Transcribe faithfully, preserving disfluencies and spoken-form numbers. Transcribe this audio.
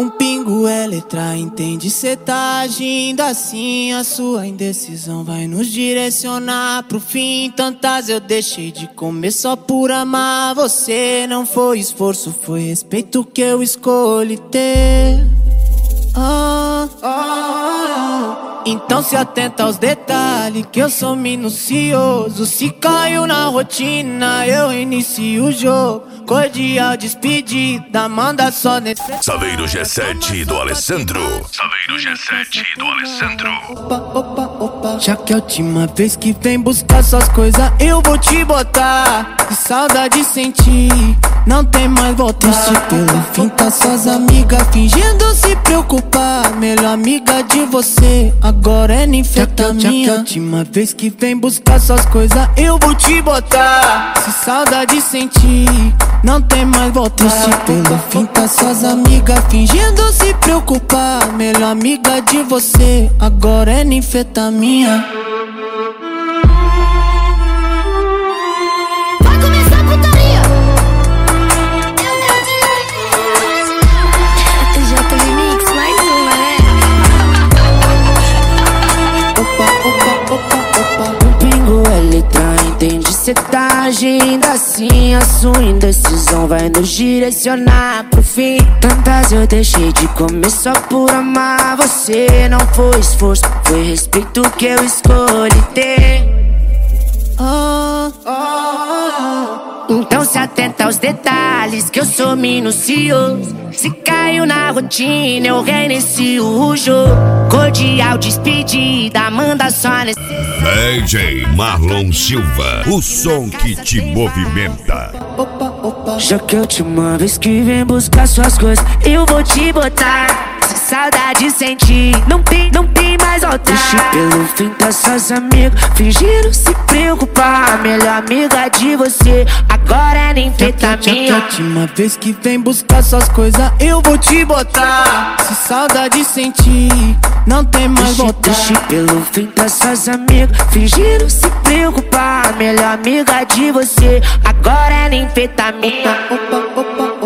Um pingo é letra, entende? Cê tá agindo assim, a sua indecisão vai nos direcionar pro fim. Tantas eu deixei de comer só por amar você. Não foi esforço, foi respeito que eu escolhi ter. Ah, ah, ah. Então se atenta aos detalhes, que eu sou minucioso. Se caiu na rotina, eu inicio o jogo. Cordial despedida, manda só nesse... Saveiro G sete do Alessandro. Saveiro G sete do Alessandro. Opa, opa, opa. Já que é a última vez que vem buscar suas coisas, eu vou te botar. Que saudade sentir, não tem mais volta. Triste pelo fim, tá suas amigas fingindo se preocupar. Melhor amiga de você, agora é ninfetamina. Já que é a última vez que vem buscar suas coisas, eu vou te botar. Se saudade sentir, não tem mais volta. Triste pelo fim, tá suas amigas fingindo se preocupar. Melhor amiga de você, agora é ninfetamina. Vai começar a putaria. Já tô remix, mais uma, né? Opa, opa, opa, opa. Um pingo é letra, entende? Cê tá agindo assim, a sua indecisão vai nos direcionar pro fim. Tantas eu deixei de comer só por amar você. Não foi esforço, foi respeito que eu escolhi ter. Ah, ah, ah. Então se atenta aos detalhes, que eu sou minucioso. Se caiu na rotina, eu reinicio o jogo. Cordial despedida, manda só nesse... D J Marlon Silva, o som que te movimenta. Opa, opa. Já que é a última vez que vem buscar suas coisas, eu vou te botar. Se saudade sentir, não tem, não tem mais volta. Triste pelo fim, tá suas amigas fingiram se preocupar. Melhor amiga de você, agora é ninfetamina. Já que é a última vez que vem buscar suas coisas, eu vou te botar. Se saudade sentir, não tem mais volta. Triste pelo fim, tá suas amigas fingiram se preocupar. Melhor amiga de você, agora é ninfetamina. Opa, opa, opa.